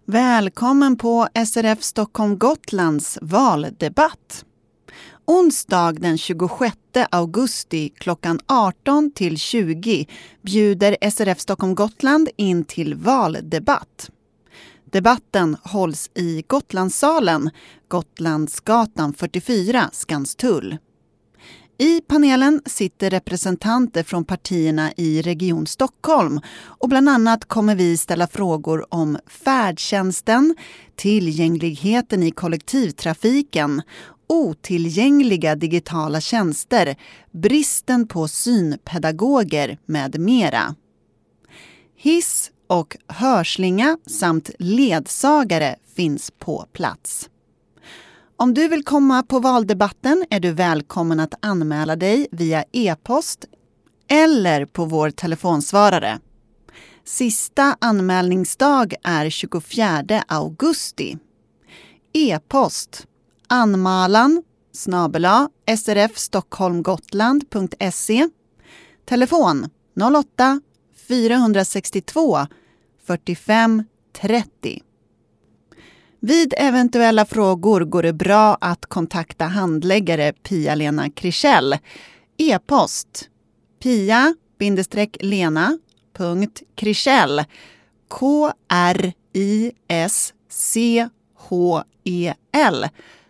Välkommen på SRF Stockholm Gotlands valdebatt. Onsdag den 26 augusti klockan 18 till 20 bjuder SRF Stockholm Gotland in till valdebatt. Debatten hålls i Gotlandssalen, Gotlandsgatan 44, Skanstull. I panelen sitter representanter från partierna i Region Stockholm och bland annat kommer vi ställa frågor om färdtjänsten, tillgängligheten i kollektivtrafiken, otillgängliga digitala tjänster, bristen på synpedagoger med mera. Hiss och hörslinga samt ledsagare finns på plats. Om du vill komma på valdebatten är du välkommen att anmäla dig via e-post eller på vår telefonsvarare. Sista anmälningsdag är 24 augusti. E-post anmalan@srfstockholmgotland.se. Telefon 08 462 45 30. Vid eventuella frågor går det bra att kontakta handläggare Pia-Lena Krischell. E-post pia-lena.krischell KRISCHEL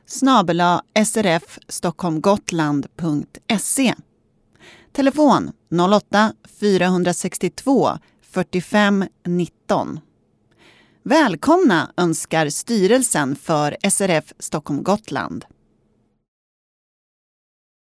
@srfstockholmgotland.se. Telefon 08 462 45 19. Välkomna önskar styrelsen för SRF Stockholm Gotland.